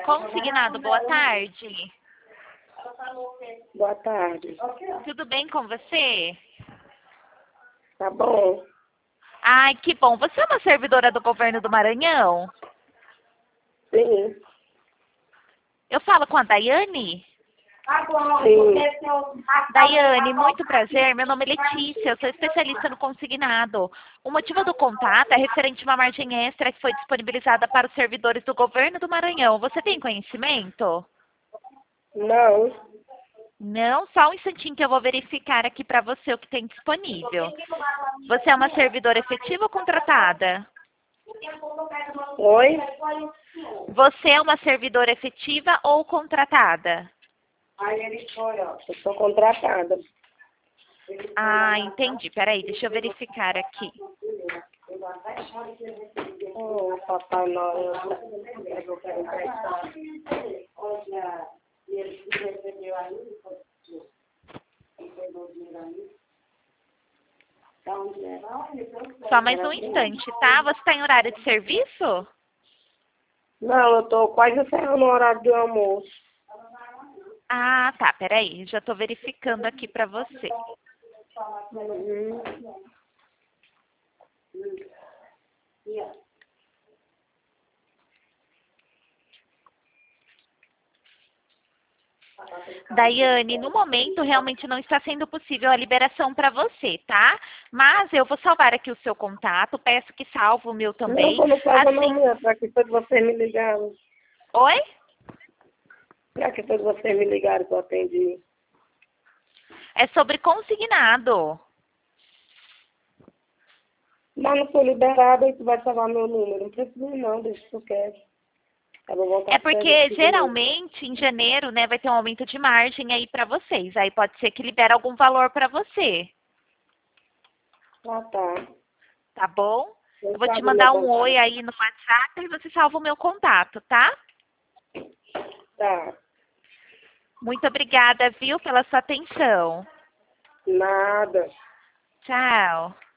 Consignado, boa tarde. Boa tarde. Tudo bem com você? Tá bom? Ai, que bom. Você é uma servidora do governo do Maranhão? Sim. Eu falo com a Daiane? Sim. Daiane, muito prazer. Meu nome é Letícia, eu sou especialista no consignado. O motivo do contato é referente a uma margem extra que foi disponibilizada para os servidores do governo do Maranhão. Você tem conhecimento? Não. Não, só um instantinho que eu vou verificar aqui para você o que tem disponível. Você é uma servidora efetiva ou contratada? Oi? Você é uma servidora efetiva ou contratada? Eu sou contratada. Ah, entendi. Peraí, deixa eu verificar aqui. Oh, Papai Noel. Só mais um instante, tá? Você está em horário de serviço? Não, eu tô quase saindo no horário do almoço. Ah, tá. Peraí, já estou verificando aqui para você. Uhum. Daiane, no momento realmente não está sendo possível a liberação para você, tá? Mas eu vou salvar aqui o seu contato, peço que salve o meu Não, também. quando salva não, Assim, mulher, pra que foi que você me ligaram? oi? Pra que foi que você me ligaram que eu atendi? É sobre consignado. Mas não foi liberado, aí tu vai salvar meu número. Não precisa não, deixa que eu quero. Eu vou voltar É pro serviço porque de novo. geralmente em janeiro, né, vai ter um aumento de margem aí para vocês. Aí pode ser que libere algum valor para você, Ah, tá. tá bom? Eu Eu vou te salvo meu mandar um oi contato. aí no WhatsApp e você salva o meu contato, tá? Tá. Muito obrigada, viu, pela sua atenção. Nada. Tchau.